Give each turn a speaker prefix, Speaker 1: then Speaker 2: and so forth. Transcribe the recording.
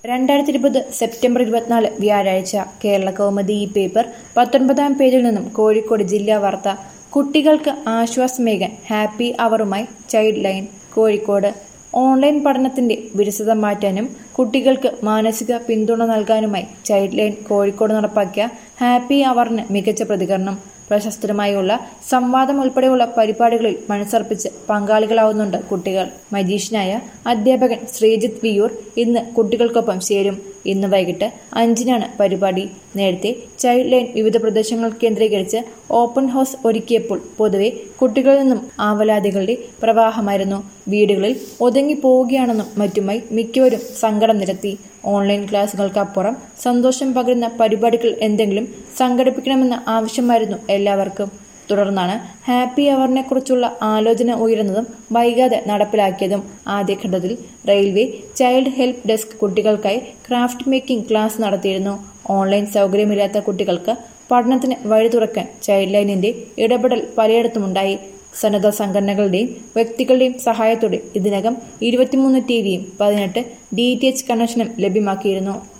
Speaker 1: 2020 September 24 വ്യാഴാഴ്ച കേരള കൗമുദി ഈ paper 19-ാം പേജിൽ നിന്നും കോഴിക്കോട് ജില്ലാ വാർത്ത. കുട്ടികൾക്ക് ആശ്വാസമേകാൻ ഹാപ്പി അവറുമായി ചൈൽഡ് ലൈൻ. കോഴിക്കോട് ഓൺലൈൻ പഠനത്തിന്റെ വിരസത മാറ്റാനും കുട്ടികൾക്ക് മാനസിക പിന്തുണ നൽകാനുമായി ചൈൽഡ് ലൈൻ കോഴിക്കോട് നടപ്പാക്കിയ ഹാപ്പി അവറിന് മികച്ച പ്രതികരണം. പ്രശസ്തരുമായുള്ള സംവാദം ഉൾപ്പെടെയുള്ള പരിപാടികളിൽ മനസ്സർപ്പിച്ച് പങ്കാളികളാവുന്നുണ്ട് കുട്ടികൾ. മജീഷ്യനായ അധ്യാപകൻ ശ്രീജിത്ത് വിയൂർ ഇന്ന് കുട്ടികൾക്കൊപ്പം ചേരും. ഇന്ന് വൈകിട്ട് 5-നാണ് പരിപാടി. നേരത്തെ ചൈൽഡ് ലൈൻ വിവിധ പ്രദേശങ്ങൾ കേന്ദ്രീകരിച്ച് ഓപ്പൺ ഹൗസ് ഒരുക്കിയപ്പോൾ പൊതുവെ കുട്ടികളിൽ നിന്നും ആവലാതികളുടെ പ്രവാഹമായിരുന്നു. വീടുകളിൽ ഒതുങ്ങി പോവുകയാണെന്നും മറ്റുമായി മിക്കവരും സങ്കടം നിരത്തി. ഓൺലൈൻ ക്ലാസുകൾക്കപ്പുറം സന്തോഷം പകരുന്ന പരിപാടികൾ എന്തെങ്കിലും സംഘടിപ്പിക്കണമെന്ന ആവശ്യമായിരുന്നു എല്ലാവർക്കും. തുടർന്നാണ് ഹാപ്പി അവറിനെ കുറിച്ചുള്ള ആലോചന ഉയരുന്നതും വൈകാതെ നടപ്പിലാക്കിയതും. ആദ്യഘട്ടത്തിൽ റെയിൽവേ ചൈൽഡ് ഹെൽപ്പ് ഡെസ്ക് കുട്ടികൾക്കായി ക്രാഫ്റ്റ് മേക്കിംഗ് ക്ലാസ് നടത്തിയിരുന്നു. ഓൺലൈൻ സൗകര്യമില്ലാത്ത കുട്ടികൾക്ക് പഠനത്തിന് വഴി തുറക്കാൻ ചൈൽഡ് ലൈനിന്റെ ഇടപെടൽ പലയിടത്തുമുണ്ടായി. സന്നദ്ധ സംഘടനകളുടെയും വ്യക്തികളുടെയും സഹായത്തോടെ ഇതിനകം 23 ടിവിയും 18 DTH കണക്ഷനും ലഭ്യമാക്കിയിരുന്നു.